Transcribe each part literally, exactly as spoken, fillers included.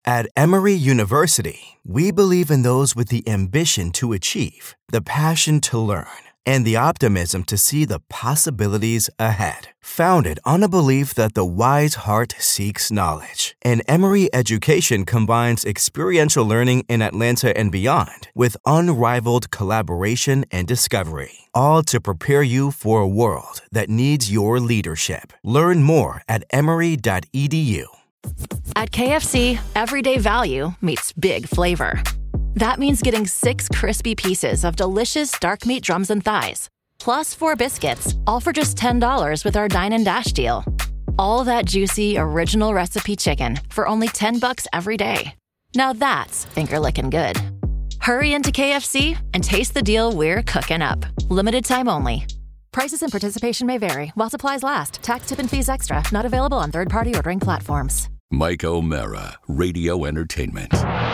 At Emory University, we believe in those with the ambition to achieve, the passion to learn, and the optimism to see the possibilities ahead. Founded on a belief that the wise heart seeks knowledge, and Emory education combines experiential learning in Atlanta and beyond with unrivaled collaboration and discovery, all to prepare you for a world that needs your leadership. Learn more at emory dot e d u. At K F C, everyday value meets big flavor. That means getting six crispy pieces of delicious dark meat drums and thighs, plus four biscuits, all for just ten dollars with our Dine and Dash deal. All that juicy, original recipe chicken for only ten bucks every day. Now that's finger-licking good. Hurry into K F C and taste the deal we're cooking up. Limited time only. Prices and participation may vary while supplies last. Tax, tip, and fees extra. Not available on third-party ordering platforms. Mike O'Mara, Radio Entertainment.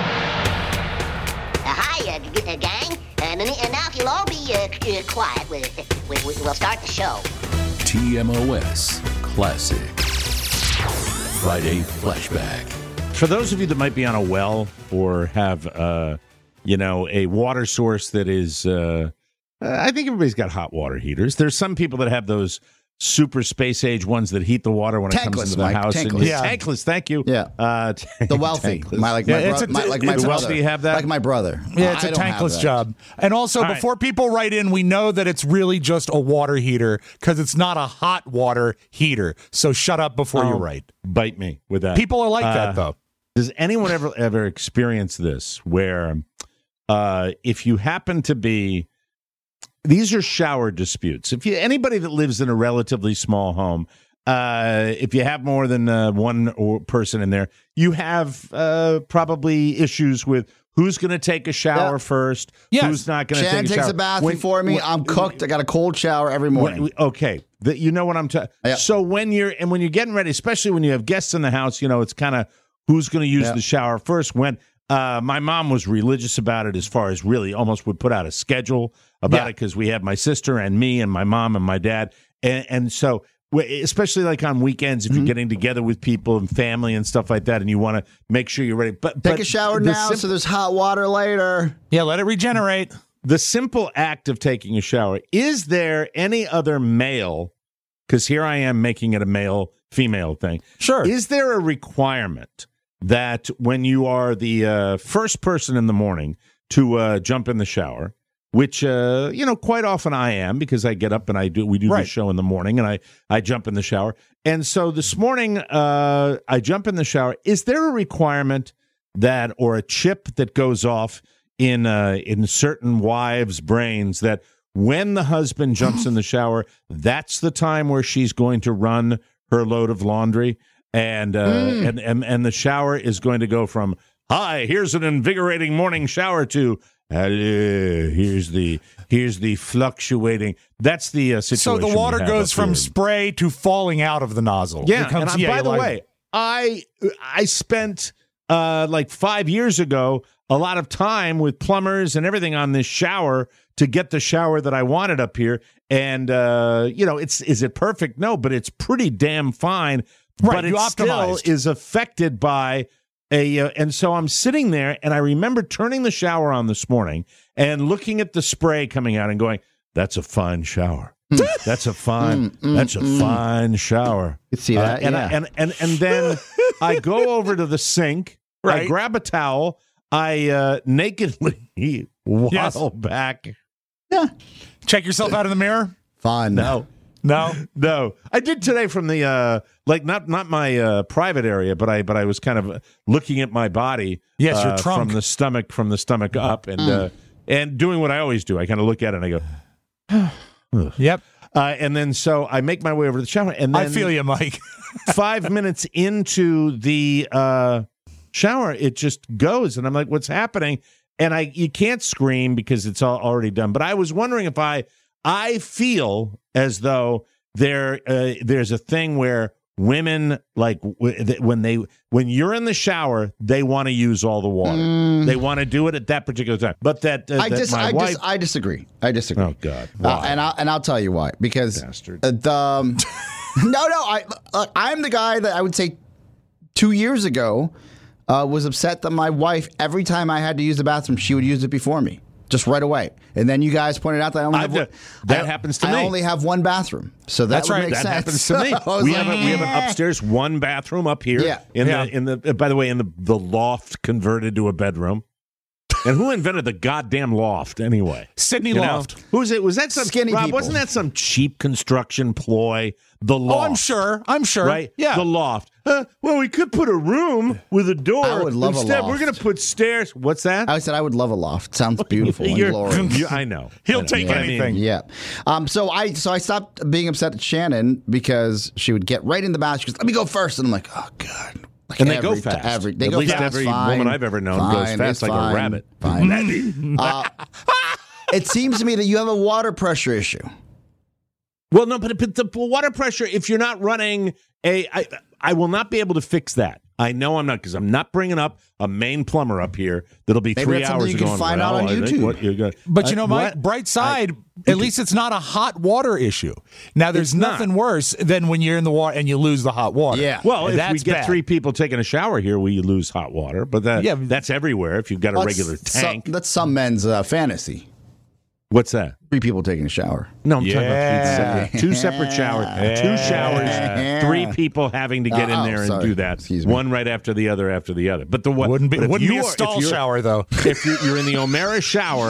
Hi, uh, g- uh, gang. Uh, and now if you'll all be uh, c- uh, quiet, we, we, we, we'll start the show. T M O S Classic. Friday Flashback. For those of you that might be on a well or have, uh, you know, a water source that is, uh, I think everybody's got hot water heaters. There's some people that have those super space age ones that heat the water when it comes Tankless, into the Mike, house. tankless. And, Yeah. Tankless, thank you. Yeah. Uh, The wealthy. tankless. My, like my, Yeah, bro- it's a- my, like my the brother. wealthy have that? Like my brother. Yeah, it's I a don't have tankless that. job. And also, All right. before people write in, we know that it's really just a water heater because it's not a hot water heater. So shut up before you Oh, write. Bite me with that. People are like Uh, that, though. Does anyone ever ever experience this where uh, if you happen to be, these are shower disputes. If you anybody that lives in a relatively small home, uh, if you have more than uh, one or person in there, you have uh, probably issues with who's going to take a shower Yeah. first, Yes. who's not going to take Shannon a shower. takes a bath When- before me. when- I'm cooked. I got a cold shower every morning. when- okay, the, you know what I'm talking. Yeah. So when you're and when you're getting ready, especially when you have guests in the house, you know it's kind of who's going to use Yeah. the shower first. When uh, my mom was religious about it, as far as really almost would put out a schedule about Yeah. it because we had my sister and me and my mom and my dad, and, and so. Especially like on weekends, if Mm-hmm. you're getting together with people and family and stuff like that, and you want to make sure you're ready. But Take but a shower the now sim- so there's hot water later. Yeah, let it regenerate. the simple act of taking a shower, is there any other male, because here I am making it a male-female thing. Sure. Is there a requirement that when you are the uh, first person in the morning to uh, jump in the shower, which, uh, you know, quite often I am because I get up and I do, we do Right. the show in the morning and I, I jump in the shower. And so this morning uh, I jump in the shower. Is there a requirement that, or a chip that goes off in uh, in certain wives' brains that when the husband jumps in the shower, that's the time where she's going to run her load of laundry, and uh, Mm. and, and and the shower is going to go from "Hi, here's an invigorating morning shower" to "Hello, here's the here's the fluctuating." That's the uh, situation. So the we water have goes up from here. spray to falling out of the nozzle. Yeah, It comes- and I- yeah, by you the like- way, I I spent uh, like five years ago a lot of time with plumbers and everything on this shower to get the shower that I wanted up here. And uh, you know, it's is it perfect? No, but it's pretty damn fine. Right, but you it still optimized. is affected by a. Uh, and so I'm sitting there, and I remember turning the shower on this morning and looking at the spray coming out and going, "That's a fine shower." That's a fine. Mm, mm, that's a mm. fine shower. You see that? and, Yeah. I, and and and then I go over to the sink. I Right. grab a towel. I uh, nakedly waddle Yes. back. Check yourself out in the mirror. Fun. No, No. no. I did today from the uh, like not not my uh, private area, but I but I was kind of looking at my body. Yes, your uh, trunk. from the stomach from the stomach up, and Mm. uh, and doing what I always do. I kind of look at it and I go. Yep. Uh, and then so I make my way over to the shower, and then I feel you, Mike. five minutes into the uh, shower, it just goes, and I'm like, "What's happening?" And I, you can't scream because it's all already done. But I was wondering if I, I feel as though there, uh, there's a thing where women like w- th- when they, when you're in the shower, they want to use all the water. Mm. They want to do it at that particular time. But that, uh, I, that dis- my I, wife, dis- I disagree. I disagree. oh God, Uh, why? and I'll and I'll tell you why. Because Bastard. uh, the um, no, no, I uh, I'm the guy that I would say two years ago uh, was upset that my wife, every time I had to use the bathroom, she would use it before me, just right away. And then you guys pointed out that I only have I've one, done- that I- happens to I me. only have one bathroom, so that That's would right. make That sense. happens to me. I was We like, have a, we have an "Eh." upstairs one bathroom up here. Yeah. In Yeah. the in the uh, by the way, in the the loft converted to a bedroom. And who invented the goddamn loft anyway? Sydney You know? Loft. Who's it? Was that some Skinny Rob? people. Wasn't that some cheap construction ploy? The loft. Oh, I'm sure. I'm sure. Right? Yeah. The loft. Uh, well, we could put a room with a door. I would love a Instead, we're loft. going to put stairs. What's that? I said I would love a loft. Sounds beautiful and You're- glorious. you- I know. He'll I know. take But I mean, anything. Yeah. Um, so I so I stopped being upset at Shannon because she would get right in the bath. She goes, "Let me go first," and I'm like, "Oh God." Like And they go every ti- fast. Every, they At go least fast. every fine, woman I've ever known goes fine, fast it's like a fine, rabbit. Fine. uh, it seems to me that you have a water pressure issue. Well, no, but, but the water pressure, if you're not running a, I, I will not be able to fix that. I know I'm not, because I'm not bringing up a main plumber up here that'll be Maybe three that's something hours you can ago. find out on YouTube. But you know, uh, Mike, what? bright side, I- at least it's not a hot water issue. Now, there's It's not. nothing worse than when you're in the water and you lose the hot water. Yeah. Well, if That's we get bad. three people taking a shower here, we lose hot water. But that, Yeah. that's everywhere if you've got a Well, regular that's some- tank. that's some men's uh, fantasy. What's that? Three people taking a shower. No, I'm talking Yeah. about three separate, two separate showers. Two showers, three people having to get Oh, in oh, there and sorry. do that. Excuse me. One right after the other after the other. But the what Wouldn't be, but if wouldn't be you a are- if stall you're- shower, though. If you're, you're in the O'Mara shower,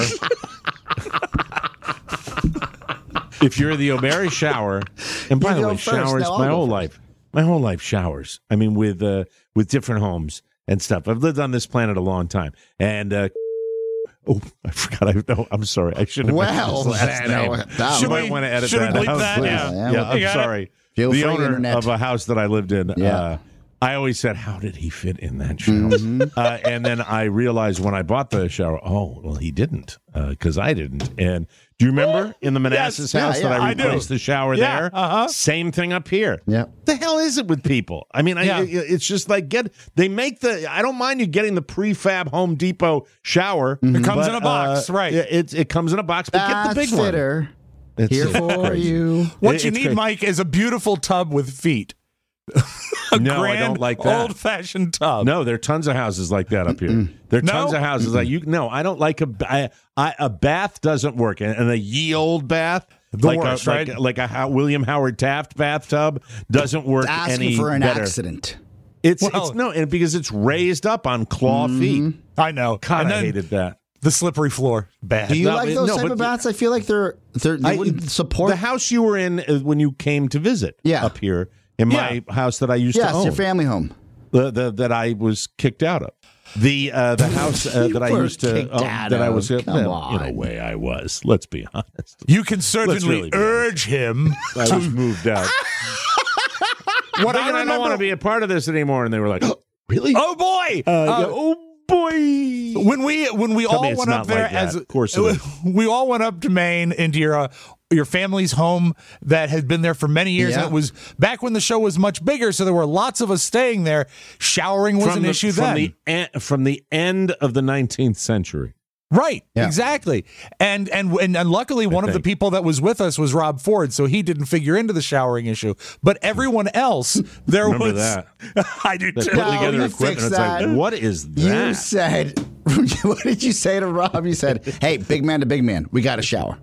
if you're in the O'Mara shower, and by You the go way, first. showers, Now I'll my go whole first. life, my whole life, showers. I mean, with uh, with different homes and stuff. I've lived on this planet a long time, and. Uh, Oh, I forgot. I no, I'm sorry. I shouldn't have mentioned Well, his last that- name. that You one- might want to edit should we that bleep out. that? please. Yeah. Yeah, Yeah, we- I'm You got it? sorry. Feel the free, owner Internet. of a house that I lived in, Yeah. uh, I always said, how did he fit in that shower? Mm-hmm. Uh, and then I realized when I bought the shower, oh, well, he didn't, because I didn't. And do you remember in the Manassas Yeah, house yeah, that I I do. replaced the shower Yeah, there? uh-huh. Same thing up here. Yeah. The hell is it with people? I mean, Yeah. I, it's just like get they make the. I don't mind you getting the prefab Home Depot shower. It comes but, in a box, uh, right. It, it it comes in a box, but get the Bath big one. fitter. It's Here so for crazy. you. What It- you it's need, crazy. Mike, is a beautiful tub with feet. a No, I grand, don't like that. old-fashioned tub. No, there are tons of houses like that up here. There are No? tons of houses like you. No, I don't like a. I, I, a bath doesn't work, and, and a ye old bath, The like worst, a, right? like, like a How- William Howard Taft bathtub, doesn't work Asking any for an better. accident. It's, Well- it's no, and because it's raised up on claw feet. I know. God, And I then hated that. the slippery floor. Bad. Do you No, like but- those no, type but of the- baths? I feel like they're, they're they I- wouldn't support. The house you were in uh, when you came to visit Yeah. up here in my house that I used yes, to own, your family home. the, the, that I was kicked out of. The uh, the house uh, that I were used to kicked own, out that I of. was uh, Come well, in a on. way I was. Let's be honest. You can certainly really be urge him. I was moved out. What Thinking I I don't want to remember. be a part of this anymore, and they were like, "Really? Oh boy! Uh, Uh, yeah, oh boy!" when we when we Tell me all it's went up not there like that. as Of course it is. we all went up to Maine into your uh, your family's home that had been there for many years, Yeah. and it was back when the show was much bigger, so there were lots of us staying there. Showering was From an the, issue from then, the en- from the end of the nineteenth century. right? Yeah. Exactly. And, and and and luckily, one of the think. people that was with us was Rob Ford, so he didn't figure into the showering issue. But everyone else, there Remember was. that? I do They too. put No, together you equipment. fix It's like, that. what is You that? said, what did you say to Rob? You said, "Hey, big man to big man, we got a shower."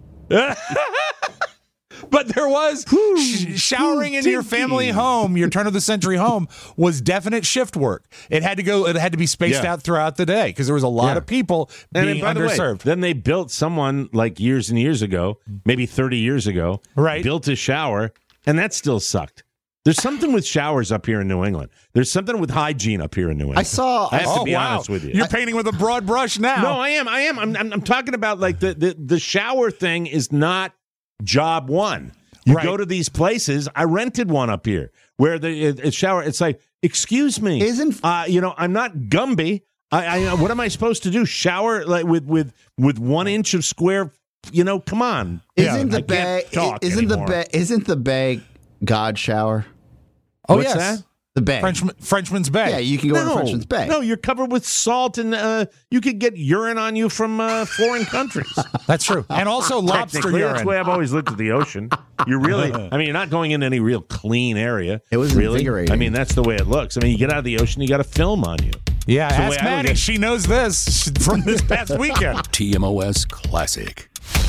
But there was sh- showering in your family home, your turn of the century home, was definite shift work. It had to go. It had to be spaced Yeah. out throughout the day because there was a lot Yeah. of people And being then, by the way, underserved. then they built someone like years and years ago, maybe thirty years ago, Right. built a shower, and that still sucked. There's something with showers up here in New England. There's something with hygiene up here in New England. I saw. I have oh to be wow! honest with you. You're painting with a broad brush now. No, I am. I am. I'm, I'm, I'm talking about like the, the, the shower thing is not job one. You Right. go to these places. I rented one up here where the it, it shower. It's like, excuse me, Isn't- uh, you know? I'm not Gumby. I, I what am I supposed to do? Shower like with with with one inch of square? You know, come on. Isn't I the bay? can't talk Isn't anymore. the bay? Isn't the bay God shower? oh What's yes. that? The Bay. Frenchman, Frenchman's Bay. Yeah, you can go no, to Frenchman's Bay. No, you're covered with salt, and uh, you could get urine on you from uh, foreign countries. That's true. And also lobster Technically, urine. that's the way I've always looked at the ocean. You really, I mean, you're not going in any real clean area. It was really. invigorating. I mean, that's the way it looks. I mean, you get out of the ocean, you got a film on you. Yeah, That's the ask way I look Maddie. at it. She knows this from this past weekend. T M O S Classic.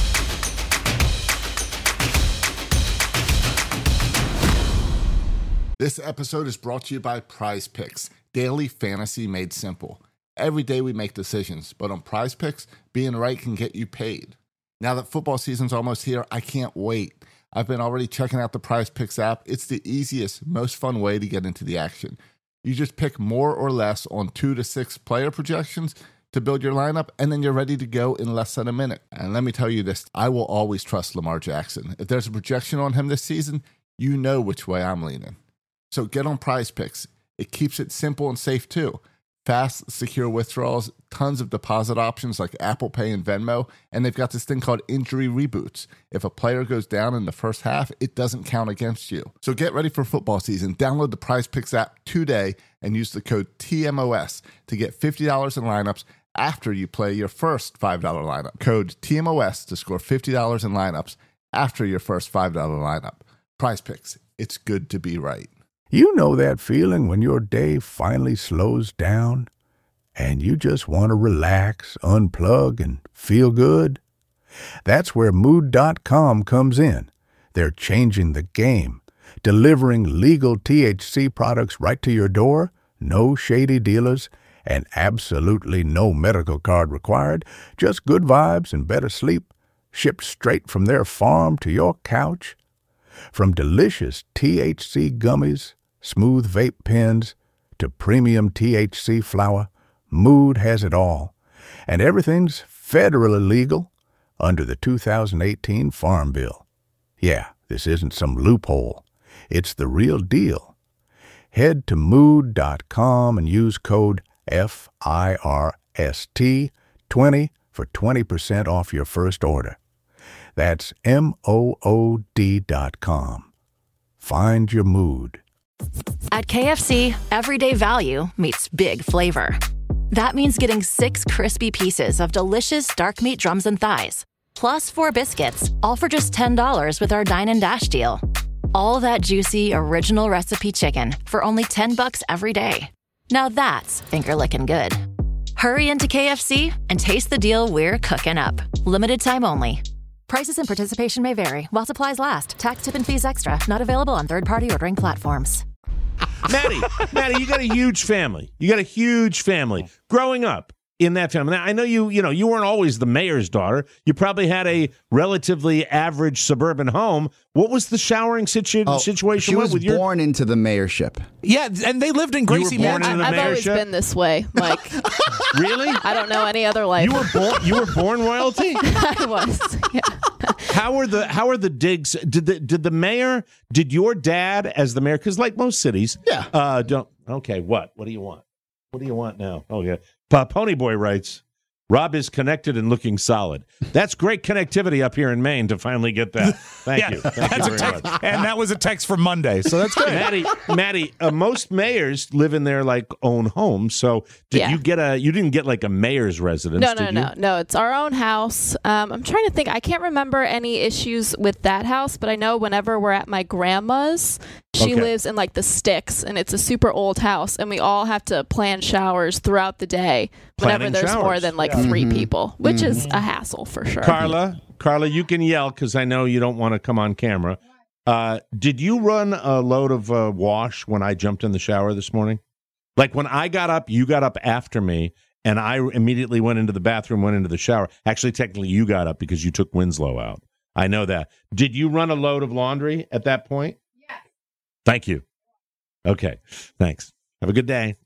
This episode is brought to you by Prize Picks, daily fantasy made simple. Every day we make decisions, but on Prize Picks, being right can get you paid. Now that football season's almost here, I can't wait. I've been already checking out the Prize Picks app. It's the easiest, most fun way to get into the action. You just pick more or less on two to six player projections to build your lineup, and then you're ready to go in less than a minute. And let me tell you this, I will always trust Lamar Jackson. If there's a projection on him this season, you know which way I'm leaning. So get on Prize Picks. It keeps it simple and safe too. Fast, secure withdrawals, tons of deposit options like Apple Pay and Venmo, and they've got this thing called injury reboots. If a player goes down in the first half, it doesn't count against you. So get ready for football season. Download the Prize Picks app today and use the code T M O S to get fifty dollars in lineups after you play your first five dollars lineup. Code T M O S to score fifty dollars in lineups after your first five dollars lineup. Prize Picks. It's good to be right. You know that feeling when your day finally slows down and you just want to relax, unplug, and feel good? That's where Mood dot com comes in. They're changing the game, delivering legal T H C products right to your door, no shady dealers, and absolutely no medical card required, just good vibes and better sleep, shipped straight from their farm to your couch. From delicious T H C gummies, smooth vape pens, to premium T H C flower, Mood has it all. And everything's federally legal under the two thousand eighteen Farm Bill. Yeah, this isn't some loophole. It's the real deal. Head to Mood dot com and use code F I R S T twenty for twenty percent off your first order. That's M O O D dot com. Find your mood. At K F C, everyday value meets big flavor. That means getting six crispy pieces of delicious dark meat drums and thighs, plus four biscuits, all for just ten dollars with our Dine and Dash deal. All that juicy, original recipe chicken for only ten bucks every day. Now that's finger-licking good. Hurry into K F C and taste the deal we're cooking up. Limited time only. Prices and participation may vary. While supplies last. Tax, tip, and fees extra. Not available on third-party ordering platforms. Maddie, Maddie, you got a huge family. You got a huge family. Growing up in that family. Now, I know you, you know, you weren't always the mayor's daughter. You probably had a relatively average suburban home. What was the showering situ- Oh, situation she with, was with your... born into the mayorship. Yeah, and they lived in Gracie born Mansion. in the I've always mayorship? been this way, Mike. Really? I don't know any other life. You were born. You were born royalty. I was. Yeah. How are the How are the digs? Did the Did the mayor? Did your dad, as the mayor? Because like most cities, Yeah. Uh, don't. Okay. What? What do you want? What do you want now? Oh yeah. Pa- Ponyboy writes, Rob is connected and looking solid. That's great connectivity up here in Maine to finally get that. Thank Yeah, you. Thank that's you a very text, much. and that was a text from Monday, so that's good. Maddie, Maddie, uh, most mayors live in their like own home. So did Yeah. you get a? You didn't get like a mayor's residence. No, no, did no, you? no. It's our own house. Um, I'm trying to think. I can't remember any issues with that house, but I know whenever we're at my grandma's, she Okay. lives in like the sticks, and it's a super old house, and we all have to plan showers throughout the day whenever Planning there's more showers. than like three people, which is a hassle for sure. Carla, Carla, you can yell because I know you don't want to come on camera. Uh, did you run a load of uh, wash when I jumped in the shower this morning? Like when I got up, you got up after me, and I immediately went into the bathroom, went into the shower. Actually, technically, you got up because you took Winslow out. I know that. Did you run a load of laundry at that point? Yes. Thank you. Okay. Thanks. Have a good day.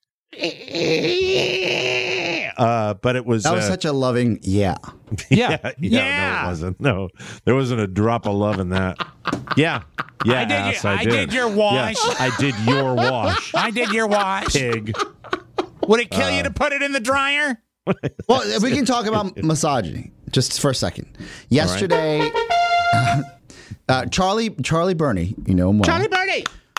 Uh, but it was That was uh, such a loving, yeah. Yeah. yeah, Yeah. No, it wasn't. No, there wasn't a drop of love in that. Yeah, yeah, I did your- ass, I I did. did your wash. Yeah, I did your wash, I did your wash. pig. Would it kill Uh, you to put it in the dryer? Well, if we can talk about misogyny just for a second. Yesterday, uh, Charlie Charlie Burney, you know him well. Bernie.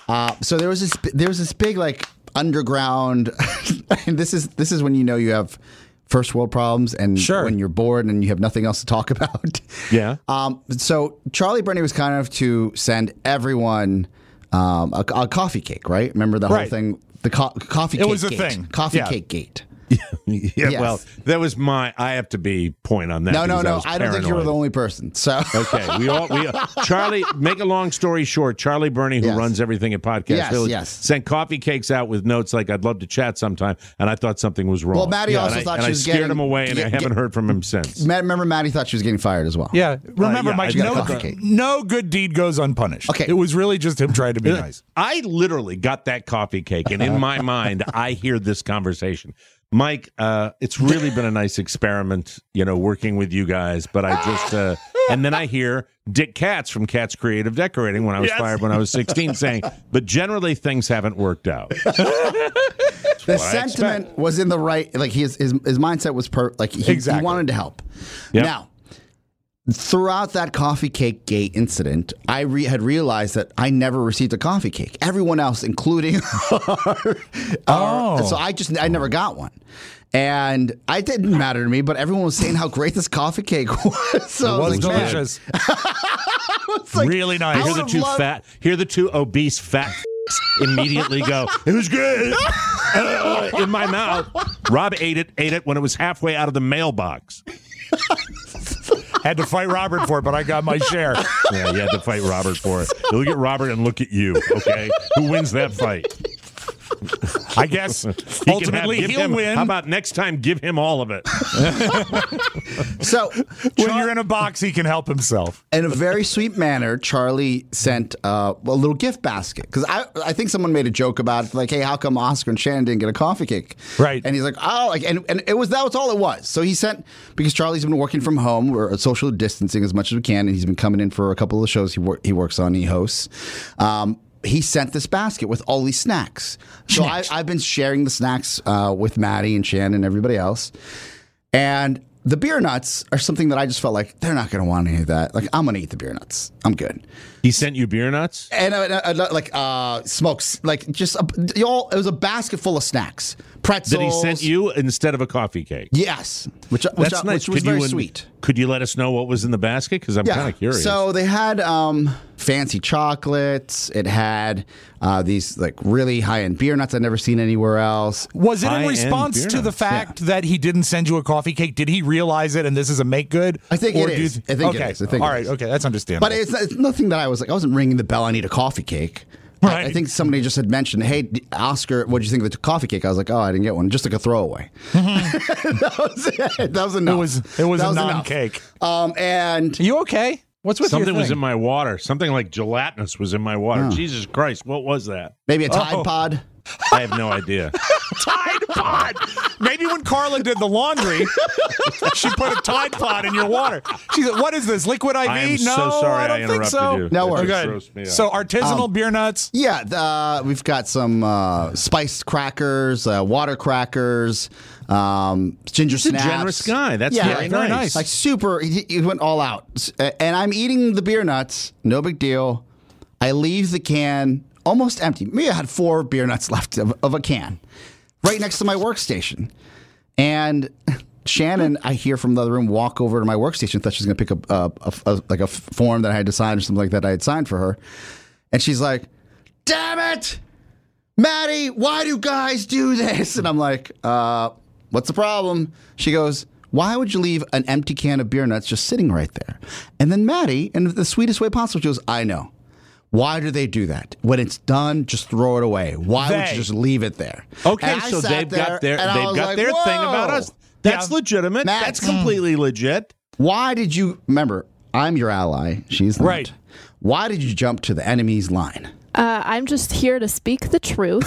Uh, so there was this there was this big like underground, and this is this is when you know you have first world problems, and Sure. when you're bored and you have nothing else to talk about. Yeah. Um, so Charlie Burney was kind of to send everyone um, a, a coffee cake, right? Remember the whole Right. thing, the co- coffee It cake was a gate. thing. Coffee Yeah. cake gate. yeah. Yes. Well, that was my. I have to be point on that. No, no, because I no. was I don't think you were paranoid. the only person. So Okay, we all we Charlie. Make a long story short, Charlie Burney, who Yes. runs everything at Podcast Yes, Village, yes. sent coffee cakes out with notes like "I'd love to chat sometime," and I thought something was wrong. Well, Maddie Yeah, also and I, thought and she I was scared getting- him away, and I get- haven't get- heard from him since. Matt, remember Maddie thought she was getting fired as well. Yeah. Remember, yeah, Mike, I got no, a coffee cake. no good deed goes unpunished. Okay. It was really just him trying to be nice. I literally got that coffee cake, and in my mind, I hear this conversation. Mike, uh, it's really been a nice experiment, you know, working with you guys. But I just, uh, and then I hear Dick Katz from Katz Creative Decorating when I was Yes. fired when I was sixteen saying, but generally things haven't worked out. The what I sentiment expect. was in the right. Like his his, his mindset was per. Like he, Exactly. he wanted to help. Yep. Now, throughout that coffee cake gate incident, I re- had realized that I never received a coffee cake. Everyone else, including our, our- Oh. so I just I never got one. And it didn't matter to me, but everyone was saying how great this coffee cake was. So It I was like, man, delicious. it's like, Really nice. I Hear the would've two loved- fat, hear the two obese fat immediately go, it was good uh, in my mouth. Rob ate it, ate it when it was halfway out of the mailbox. Had to fight Robert for it, but I got my share. Yeah, you had to fight Robert for it. Look at Robert and look at you, okay? Who wins that fight? I guess He can ultimately have- give he'll him- win. How about next time, give him all of it? So when you're in a box, he can help himself. in a very sweet manner, Charlie sent uh, a little gift basket because I I think someone made a joke about it, like, hey, how come Oscar and Shannon didn't get a coffee cake? Right. And he's like, oh, like, and, and it was that was all it was. So he sent because Charlie's been working from home, we're social distancing as much as we can, and he's been coming in for a couple of the shows he wor- he works on, he hosts. Um, he sent this basket with all these snacks. So I, I've been sharing the snacks uh, with Maddie and Shannon and everybody else, and the beer nuts are something that I just felt like they're not going to want any of that. Like, I'm going to eat the beer nuts. I'm good. He sent you beer nuts? And uh, uh, like uh, smokes, like just a, y'all. It was a basket full of snacks, pretzels. That he sent you instead of a coffee cake? Yes, which which, That's uh, nice. which was Could very you, sweet. Could you let us know what was in the basket? Because I'm kind of curious. So they had um, fancy chocolates. It had uh, these like really high end beer nuts I'd never seen anywhere else. Was it in High-end response beer to the nuts, fact that he didn't send you a coffee cake? Did he realize it and this is a make good? I think Or it do you is. th- I think it okay. is. I think All it right. is. Okay. That's understandable. But it's, it's nothing that I was like. I wasn't ringing the bell. I need a coffee cake. I, I Right. think somebody just had mentioned, "Hey, D- Oscar, what did you think of the coffee cake?" I was like, "Oh, I didn't get one. Just like a throwaway." that was it. That was enough. It was it was That a enough. non-cake. Um, and Are you okay? What's with Something your was thing? in my water. Something like gelatinous was in my water. Jesus Christ, what was that? maybe a Tide Oh. Pod. I have no idea. Tide Pod. Maybe when Carla did the laundry, she put a Tide Pod in your water. She said, "What is this? Liquid I V?" I am no, so sorry I don't I think interrupted so. you. No That worries. just Good. grossed me out. So artisanal Um, beer nuts. Yeah, the, uh, we've got some uh, spiced crackers, uh, water crackers, um, ginger He's a snaps. generous guy. That's Yeah, very, very nice. nice. Like super, he, he went all out. S- And I'm eating the beer nuts. No big deal. I leave the can almost empty. Maybe I had four beer nuts left of, of a can right next to my workstation. And Shannon, I hear from the other room, walk over to my workstation. Thought she was going to pick up a, a, a, like a form that I had to sign or something like that I had signed for her. And she's like, "Damn it, Maddie, why do guys do this?" And I'm like, uh, what's the problem? She goes, "Why would you leave an empty can of beer nuts just sitting right there?" And then Maddie, in the sweetest way possible, she goes, "I know. Why do they do that? When it's done, just throw it away. Why would They. you just leave it there?" Okay, And I so sat they've there got their and I they've was got like, their thing about "Whoa." us. That's Yeah. legitimate. Matt, That's completely legit. Why did you, remember, I'm your ally. She's not. Right. Why did you jump to the enemy's line? Uh, I'm just here to speak the truth.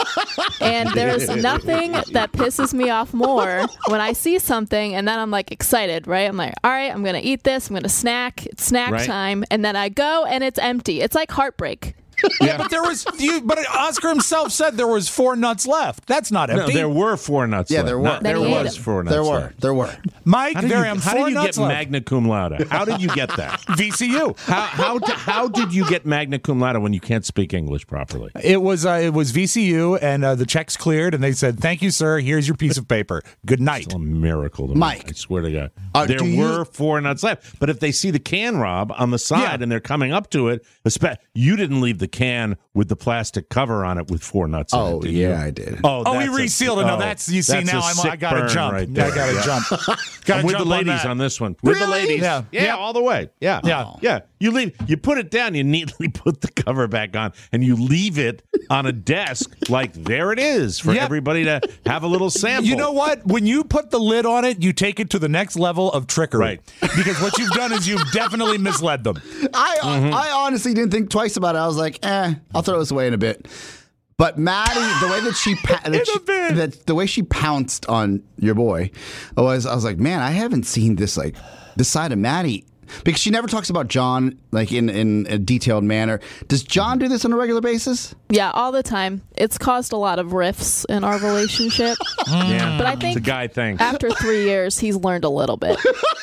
And there's nothing that pisses me off more when I see something and then I'm like excited, right? I'm like, all right, I'm going to eat this. I'm going to snack. It's snack Right. time. And then I go and it's empty. It's like heartbreak. Yeah, but there was you. But Oscar himself said there was four nuts left. That's not empty. No, there were four nuts. Yeah, left. there were. Not, there Then he ate was them. four nuts. There were. left. There were. Mike, How did there you, am how four did you nuts get left. magna cum laude? How did you get that? V C U. How how d- how did you get magna cum laude when you can't speak English properly? It was uh, it was V C U, and uh, the checks cleared, and they said, "Thank you, sir. Here's your piece of paper. Good night." It's a miracle, to me. Mike. I swear to God, Uh, there do you- were four nuts left. But if they see the can, Rob, on the side, Yeah. and they're coming up to it, espe- you didn't leave the can with the plastic cover on it with four nuts. in Oh, it, did yeah, you? I did. Oh, Oh, we that's a- resealed it. No, oh, that's you see that's a now. I'm, I sick gotta burn jump. right I there. gotta Yeah. jump. gotta I'm with jump the ladies on, on, that. this one. With the Really? ladies, Yeah. yeah, Yeah. all the way. Yeah, Yeah. yeah. You leave, you put it down, you neatly put the cover back on, and you leave it on a desk like there it is for Yep. everybody to have a little sample. You know what? When you put the lid on it, you take it to the next level of trickery. Right. Because what you've done is you've definitely misled them. I Mm-hmm. I honestly didn't think twice about it. I was like, eh, I'll throw this away in a bit. But Maddie, the way that she, pa- that she that the way she pounced on your boy was, I was like, man, I haven't seen this like this side of Maddie. Because she never talks about John like in, in a detailed manner. Does John do this on a regular basis? Yeah, all the time. It's caused a lot of rifts in our relationship. Yeah, But I it's think a guy thing. after three years, he's learned a little bit.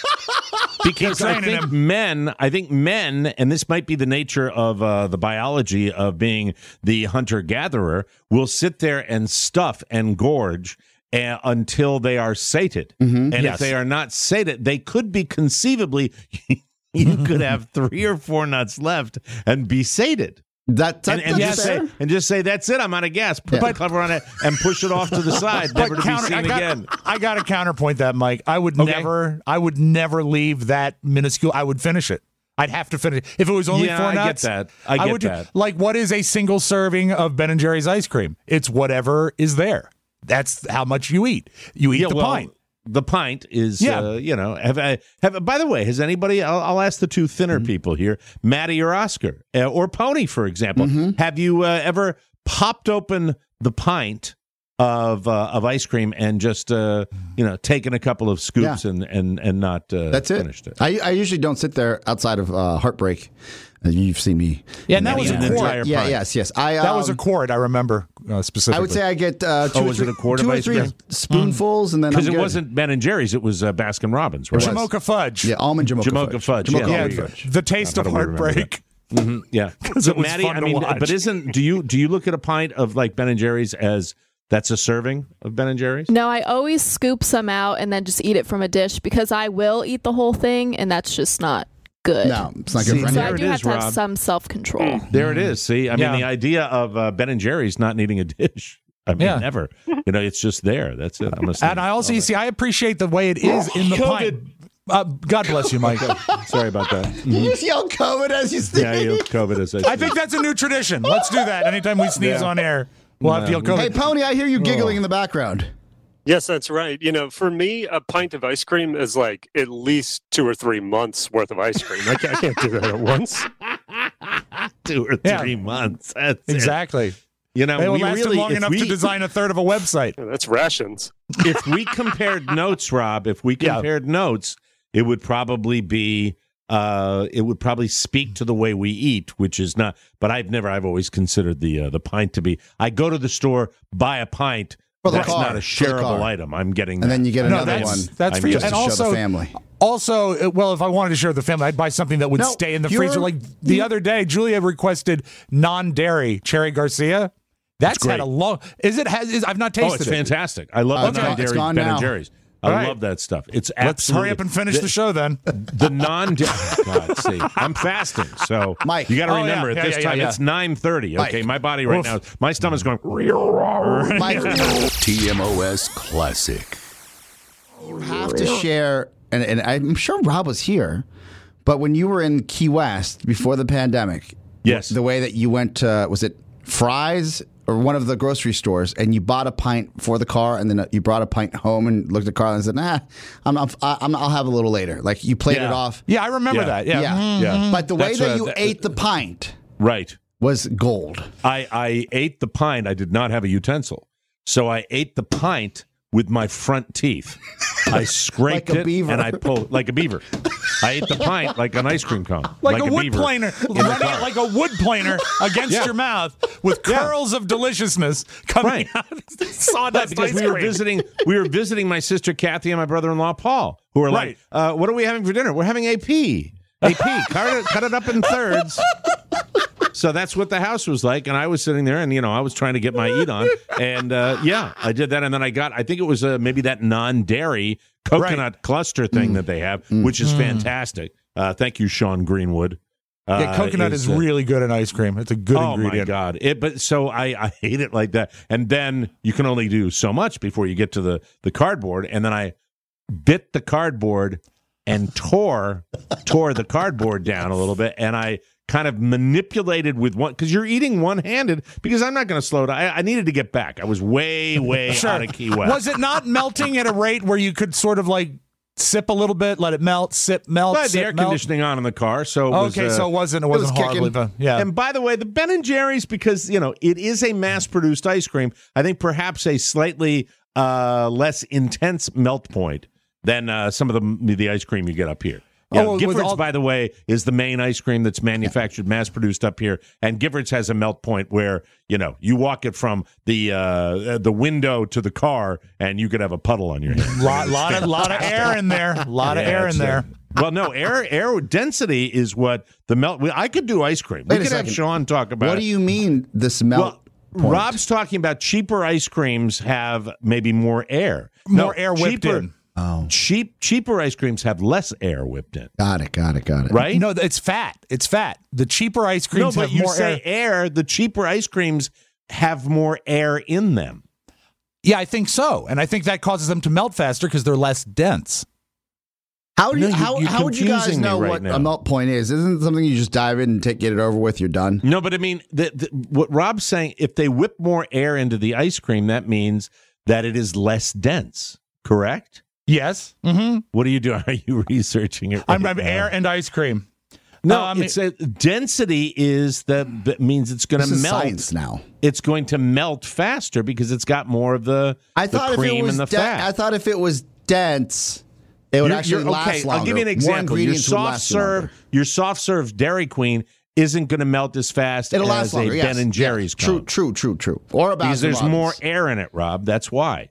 Because I training think him. men, I think men, and this might be the nature of uh, the biology of being the hunter-gatherer, will sit there and stuff and gorge uh, until they are sated. And Yes. if they are not sated, they could be conceivably, you could have three or four nuts left and be sated. That, that And, and that's just fair. say, and just say, that's it, I'm out of gas. Put Yeah. the cover on it and push it off to the side, never to counter- be I seen got, again. I got to counterpoint that, Mike. I would Okay. never, I would never leave that minuscule. I would finish it. I'd have to finish. If it was only Yeah, four I get nuts, that. I get would do- that. Like, what is a single serving of Ben and Jerry's ice cream? It's whatever is there. That's how much you eat. You eat Yeah, the well, pint. The pint is, Yeah. uh, you know, have I, have, by the way, has anybody, I'll, I'll ask the two Mm-hmm. thinner people here, Maddie or Oscar, uh, or Pony, for example. Mm-hmm. Have you uh, ever popped open the pint of uh, of ice cream and just, uh, you know, taken a couple of scoops Yeah. and, and, and not uh, That's it. finished it? I, I usually don't sit there outside of uh, Heartbreak. Uh, You've seen me. Yeah, and that was an a quart. entire Yeah, pint. yes, yes. I That was a um, quart, I remember uh, specifically. I would say I get uh, two Oh, or was three, it a quart two of or ice three cream? spoonfuls, and then Because I'm it good. wasn't Ben and Jerry's, it was uh, Baskin Robbins, right? Jamocha fudge. Yeah, almond Jamocha, Jamocha fudge, Jamocha yeah, Yeah, there you almond go. fudge. the taste I of thought we remembered heartbreak. Mm-hmm. Yeah, Because it was Maddie, fun I to mean, watch. but isn't do you do you look at a pint of like Ben and Jerry's as that's a serving of Ben and Jerry's? No, I always scoop some out and then just eat it from a dish because I will eat the whole thing, and that's just not good. No, it's not good See, for So anyone. I There do it have is, to have Rob. some self-control. There it is. See, I mean, Yeah. the idea of uh, Ben and Jerry's not needing a dish. I mean, Yeah. never. You know, it's just there. That's it. I'm a And I also, you see, I appreciate the way it is in the pint. Uh, God bless you, Mike. Sorry about that. You just yell COVID as you sneeze. Yeah, you COVID as I, I think that's a new tradition. Let's do that. Anytime we sneeze Yeah. on air, we'll have to yell COVID. Hey, Pony, I hear you giggling in the background. Yes, that's right. You know, for me, a pint of ice cream is like at least two or three months worth of ice cream. I can't, I can't do that at once. two or Yeah. three months. That's it. Exactly. You know, It will we last really, them long if enough we, to design a third of a website. Yeah, that's rations. if we compared notes, Rob, if we Yeah. compared notes, it would probably be uh it would probably speak to the way we eat, which is not, but I've never I've always considered the uh, the pint to be, I go to the store, buy a pint, For the that's car. not a For the shareable car. item. I'm getting And that. then you get No, another that's one. that's I'm for you. just And to show the also, family. also, uh, well, if I wanted to share with the family, I'd buy something that would No, stay in the you're- freezer. Like the other day, Julia requested non-dairy Cherry Garcia. That's great. had a long. Is it? Has is, I've not Oh, tasted it's it. fantastic. I love Uh, the it's gone- non-dairy it's gone Ben now. and Jerry's. I All right. love that stuff. It's Let's absolutely hurry up and finish the, show then. The non-dairy. God, see, I'm fasting, so Mike. you got to Oh, yeah. remember Yeah, at this yeah, yeah, time yeah. it's nine thirty. Okay, Mike. my body right Oof. now, my stomach's going. Mike, T M O S Classic. you have to share, and, and I'm sure Rob was here, but when you were in Key West before the pandemic, Yes. the way that you went to, was it Fry's or one of the grocery stores, and you bought a pint for the car, and then you brought a pint home and looked at Carl and said, "Nah, I'm, I'm, I'm I'll have a little later." Like you played Yeah. it off. Yeah, I remember Yeah. that. Yeah. Yeah. Yeah. But the way That's, that uh, you th- ate the pint Right. was gold. I, I ate the pint. I did not have a utensil. So I ate the pint with my front teeth. I scraped Like a it beaver. and I pulled like a beaver. I ate the pint like an ice cream cone. Like, like a wood beaver planer, running it like a wood planer against Yeah. your mouth with curls of deliciousness coming Right. out. Sawdust because ice we were cream. visiting we were visiting my sister Kathy and my brother-in-law Paul, who were Right. like, uh, what are we having for dinner? We're having A P. A P. cut, it, cut it up in thirds. So that's what the house was like, and I was sitting there, and you know, I was trying to get my eat on, and uh, yeah, I did that, and then I got, I think it was uh, maybe that non-dairy coconut Right. cluster thing mm. that they have, mm. which is mm. fantastic. Uh, thank you, Sean Greenwood. Uh, Yeah, coconut is, is uh, really good in ice cream. It's a good oh ingredient. Oh, my God. It, but so I, I hate it like that. And then you can only do so much before you get to the, the cardboard. And then I bit the cardboard and tore tore the cardboard down a little bit. And I kind of manipulated with one, because you're eating one-handed, because I'm not going to slow down. I, I needed to get back. I was way, way Sure. out of Key West. Was it not melting at a rate where you could sort of like sip a little bit, let it melt, sip, melt, But sip, the air melt? conditioning on in the car, so it was, okay, uh, so it wasn't it wasn't was horribly fun. Yeah. And by the way, the Ben and Jerry's, because you know it is a mass-produced ice cream, I think perhaps a slightly uh, less intense melt point than uh, some of the the ice cream you get up here. Yeah, Oh, with Giffords, all- by the way, is the main ice cream that's manufactured, mass-produced up here, and Giffords has a melt point where you know you walk it from the uh, the window to the car, and you could have a puddle on your hand. lot, lot of lot of air in there. A lot of Yeah, air in it's, there. uh, well, no, air air density is what the melt. I could do ice cream. Wait we a could have second. Sean talk about What it. do you mean this melt? Well, point? Rob's talking about cheaper ice creams have maybe more air. More No, air whipped cheaper, in. Oh, Cheap, cheaper ice creams have less air whipped in, got it, got it, got it. right? No, it's fat. It's fat. The cheaper ice no, creams but have you more say air. air. The cheaper ice creams have more air in them. Yeah, I think so. And I think that causes them to melt faster because they're less dense. How do you, No, you- how, you're how would you guys confusing me know right what now. a melt point is? Isn't it something you just dive in and take, get it over with? You're done. No, but I mean, the, the, what Rob's saying, if they whip more air into the ice cream, that means that it is less dense, correct? Yes. Mm-hmm. What are you doing? Are you researching it? I'm, right I'm now? air and ice cream. No, Um, it's a, density is the that means it's going This to is melt. science now. It's going to melt faster because it's got more of the, I the thought if cream it was and the de- fat. I thought if it was dense, it would You're- actually you're- last okay, longer. I'll give you an More example. Your ingredients would soft last you longer. serve, your soft serve Dairy Queen isn't going to melt as fast It'll as last longer. a yes. Ben and Jerry's Yeah. True, cone. true, true, true. Or about Because there's more air in it, Rob. That's why.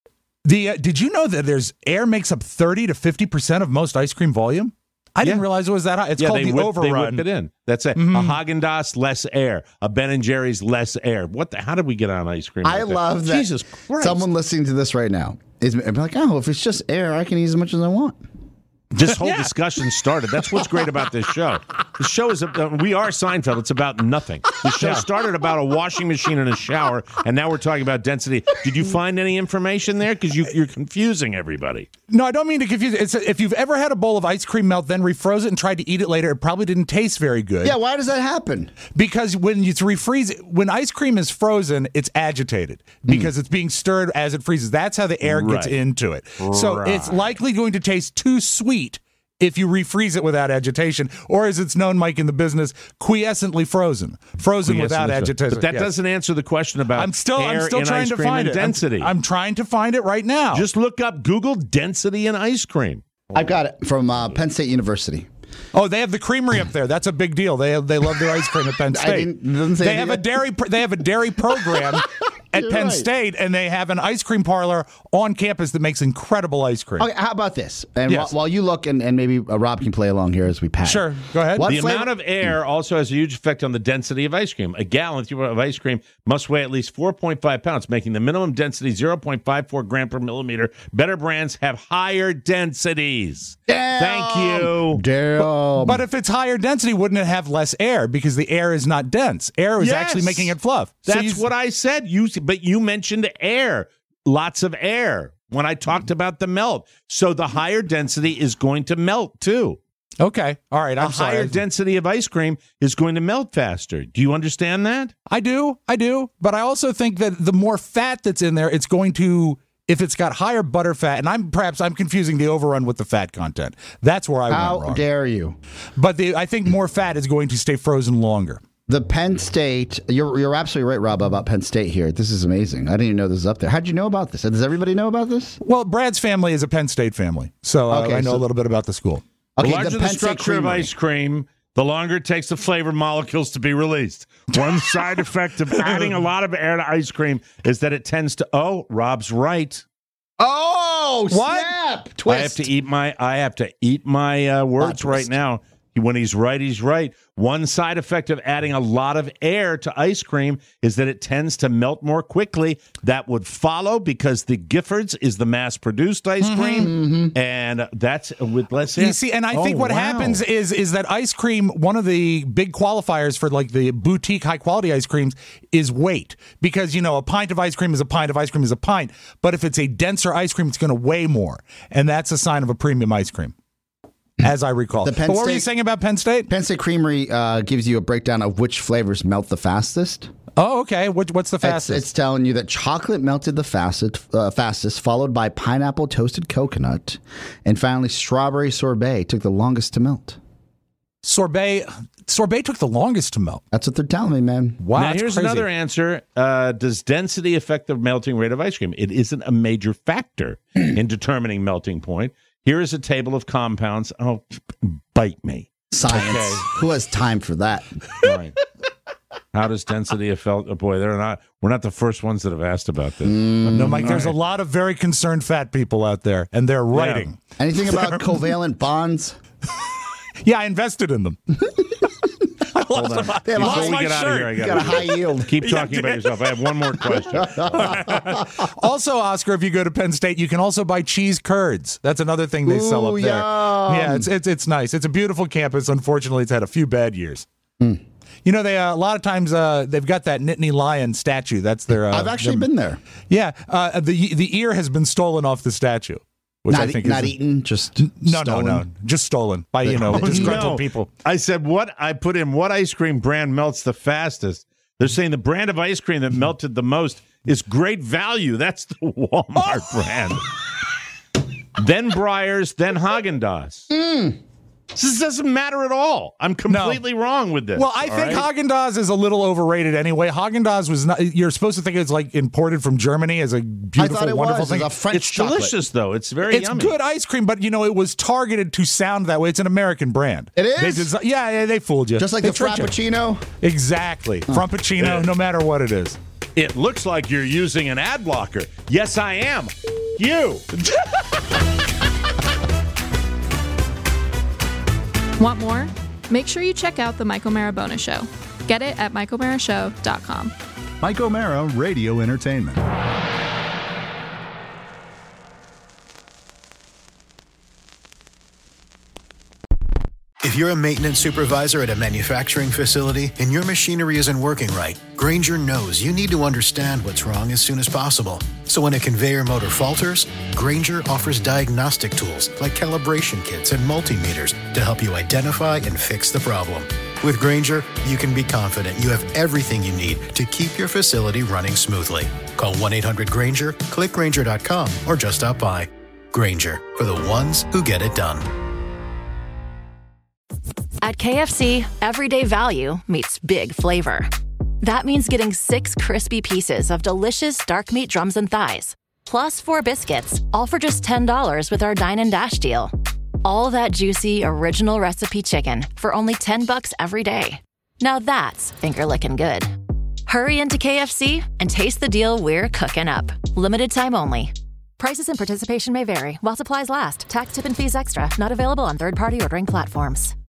The uh, did you know that there's air makes up thirty to fifty percent of most ice cream volume? I didn't Yeah. realize it was that high. It's yeah, called they the whip, overrun. They whip it in. That's it. Mm-hmm. A Haagen-Dazs, less air. A Ben and Jerry's, less air. What the? How did we get on ice cream? I like that? love that. Jesus Christ. Someone listening to this right now is like, oh, if it's just air, I can eat as much as I want. This whole discussion started. That's what's great about this show. The show is, uh, we are Seinfeld. It's about nothing. The show started about a washing machine and a shower, and now we're talking about density. Did you find any information there? Because you, you're confusing everybody. No, I don't mean to confuse it. It's if you've ever had a bowl of ice cream melt, then refroze it and tried to eat it later, it probably didn't taste very good. Yeah, why does that happen? Because when you refreeze it, when ice cream is frozen, it's agitated because it's being stirred as it freezes. That's how the air gets Right. into it. So Right. it's likely going to taste too sweet if you refreeze it without agitation, or as it's known, Mike, in the business, quiescently frozen, frozen without Yes, agitation. But that Yes. doesn't answer the question about I'm still, air I'm still in trying ice to cream find and it. I'm- density. I'm, trying to find it right now. Just look up Google density in ice cream. I've got it from uh, Penn State University. Oh, they have the creamery up there. That's a big deal. They have, they love their ice cream at Penn I State. didn't- doesn't say they have a anything. dairy. pr- They have a dairy program at You're Penn right. State, and they have an ice cream parlor on campus that makes incredible ice cream. Okay, how about this? And Yes. while, while you look, and, and maybe uh, Rob can play along here as we pass. Sure, go ahead. What The flavor- amount of air also has a huge effect on the density of ice cream. A gallon of ice cream must weigh at least four point five pounds, making the minimum density zero point five four gram per millimeter. Better brands have higher densities. Damn. Thank you. Damn. But if it's higher density, wouldn't it have less air because the air is not dense? Air is Yes. actually making it fluff. So That's you- what I said. You, but you mentioned air, lots of air when I talked about the melt. So the higher density is going to melt too. Okay, all right. I'm a sorry. higher density of ice cream is going to melt faster. Do you understand that? I do, I do. But I also think that the more fat that's in there, it's going to, if it's got higher butter fat, and I'm perhaps I'm confusing the overrun with the fat content. That's where I How went wrong. dare you? But the, I think more fat is going to stay frozen longer. The Penn State, you're you're absolutely right, Rob, about Penn State here. This is amazing. I didn't even know this was up there. How'd you know about this? Does everybody know about this? Well, Brad's family is a Penn State family, so uh, Okay, I know so- a little bit about the school. The Okay, larger the the, Penn State structure of Creamery. ice cream, the longer it takes the flavor molecules to be released. One side effect of adding a lot of air to ice cream is that it tends to. Oh, Rob's right. Oh, What? snap! Twist. I have to eat my. I have to eat my uh, words Plot right twist. now. When he's right, he's right. One side effect of adding a lot of air to ice cream is that it tends to melt more quickly. That would follow because the Giffords is the mass-produced ice cream, and that's with less air. You see, and I think Oh, what wow. happens is is that ice cream, one of the big qualifiers for like the boutique high quality ice creams is weight. Because, you know, a pint of ice cream is a pint of ice cream is a pint. But if it's a denser ice cream, it's going to weigh more. And that's a sign of a premium ice cream, as I recall. The Penn But what were you State- saying about Penn State? Penn State Creamery uh, gives you a breakdown of which flavors melt the fastest. Oh, okay. What, what's the It's, fastest? it's telling you that chocolate melted the fastest, uh, fastest, followed by pineapple toasted coconut, and finally strawberry sorbet took the longest to melt. sorbet. Sorbet took the longest to melt. That's what they're telling me, man. Wow. Now, that's here's crazy. another answer. Uh, does density affect the melting rate of ice cream? It isn't a major factor in determining melting point. Here is a table of compounds. Oh, bite me. Science. Okay. Who has time for that? Right. How does density affect? Oh boy, they're not. We're not the first ones that have asked about this. No, Mike, there's All a lot of very concerned fat people out there, and they're writing. Anything about covalent bonds? Yeah, I invested in them. I Hold on. They have a Before high- we get out of here, I You got got a high yield. Keep talking about yourself. I have one more question. Also, Oscar, if you go to Penn State, you can also buy cheese curds. That's another thing they sell Ooh, up there. yum. Yeah, it's, it's it's nice. It's a beautiful campus. Unfortunately, it's had a few bad years. Hmm. You know, they uh, a lot of times uh, they've got that Nittany Lion statue. That's their. Uh, I've actually their- been there. Yeah, uh, the the ear has been stolen off the statue, which Not, I think not is eaten, just no, stolen. no, no, just stolen by you know disgruntled No. people. I said, what? I put in what ice cream brand melts the fastest. They're saying the brand of ice cream that melted the most is Great Value. That's the Walmart brand. Then Breyers, then Haagen-Dazs. This doesn't matter at all. I'm completely wrong with this. Well, I all think right? Haagen-Dazs is a little overrated anyway. Haagen-Dazs was not. You're supposed to think it's like imported from Germany as a beautiful, I thought it wonderful was. thing. It's a French It's chocolate. delicious, though. It's very It's yummy. good ice cream, but you know it was targeted to sound that way. It's an American brand. It is? They desi- yeah, yeah, they fooled you. Just like They the tricked you. Frappuccino. Exactly, Frappuccino. No matter what it is. It looks like you're using an ad blocker. Yes, I am. You. Want more? Make sure you check out The Mike O'Mara Bonus Show. Get it at mike o'mara show dot com. Mike O'Mara Radio Entertainment. If you're a maintenance supervisor at a manufacturing facility and your machinery isn't working right, Grainger knows you need to understand what's wrong as soon as possible. So when a conveyor motor falters, Grainger offers diagnostic tools like calibration kits and multimeters to help you identify and fix the problem. With Grainger, you can be confident you have everything you need to keep your facility running smoothly. Call one eight hundred Grainger, click Grainger dot com, or just stop by. Grainger, for the ones who get it done. At K F C, everyday value meets big flavor. That means getting six crispy pieces of delicious dark meat drums and thighs, plus four biscuits, all for just ten dollars with our Dine and Dash deal. All that juicy, original recipe chicken for only ten bucks every day. Now that's finger-licking good. Hurry into K F C and taste the deal we're cooking up. Limited time only. Prices and participation may vary while supplies last. Tax, tip, and fees extra. Not available on third-party ordering platforms.